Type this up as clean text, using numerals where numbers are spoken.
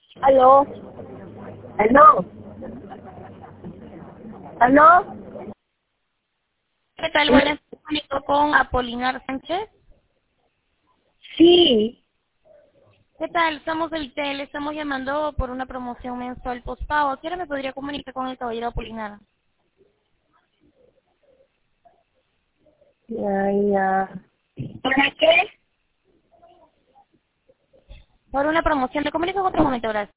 Aló, aló, aló. ¿Qué tal? Buenas, me comunico con Apolinar Sánchez. Sí, ¿Qué tal? Somos del TEL, estamos llamando por una promoción mensual postpago. ¿Quiere me podría comunicar con el caballero Apolinar? ya, ya. ¿Para qué? Por una promoción, le comunico en otro momento, gracias.